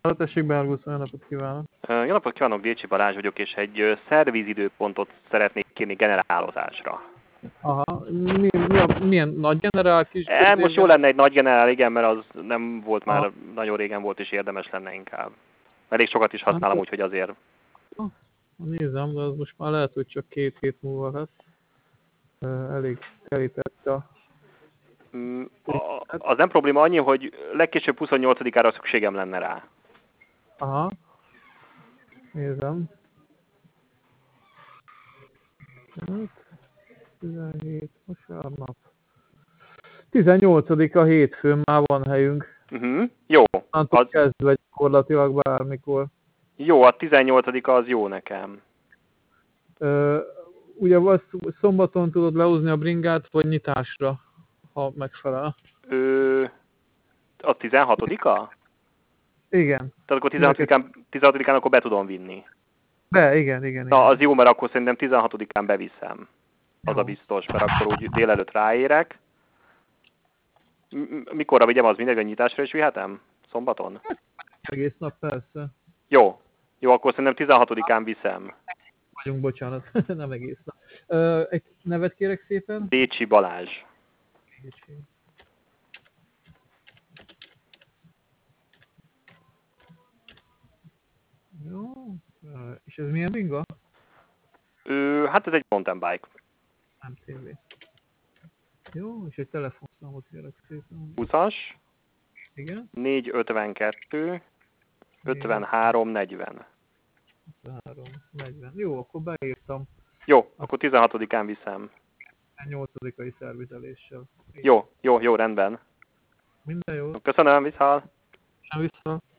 Tessék, Bárgusz, olyan napot kívánok. Jó napot kívánok, Décsi Balázs vagyok, és egy szervízidőpontot szeretnék kérni generálozásra. Aha, milyen nagy generál, kis Most jó lenne egy nagy generál, igen, mert az nem volt már, Aha. nagyon régen volt, és érdemes lenne inkább. Elég sokat is használom, úgyhogy azért. Nézem, de az most már lehet, hogy csak 2 hét múlva lesz. Elég telített a... Az nem probléma annyi, hogy legkésőbb 28-ára szükségem lenne rá. Aha. Nézem. 17, vasárnap. 18-a hétfőn már van helyünk. Jó. Antól kezdve gyakorlatilag bármikor. Jó, a 18-a az jó nekem. Ugye szombaton tudod lehozni a bringát, vagy nyitásra, ha megfelel? A 16-a? Igen. Tehát akkor 16-án akkor be tudom vinni. Igen. Na, az jó, mert akkor szerintem 16-án beviszem. Az jó. A biztos, mert akkor úgy délelőtt ráérek. Mikorra vigyem, az mindegy, a nyitásra is vihetem? Szombaton? Egész nap, persze. Jó, akkor szerintem 16-án viszem. Vagyunk, bocsánat, nem egész nap. Egy nevet kérek szépen? Décsi Balázs. Décsi. Jó. És ez milyen bringa? Hát ez egy mountain bike. Nem TV. Jó, és egy telefonszámot kérek szépen. 20-as. Igen? 452 53 40. 53, 40. Jó, akkor beírtam. Jó, akkor 16-án viszem. 8-ai szervizeléssel. Jó, rendben. Minden jó. Köszönöm, viszont. Vissza.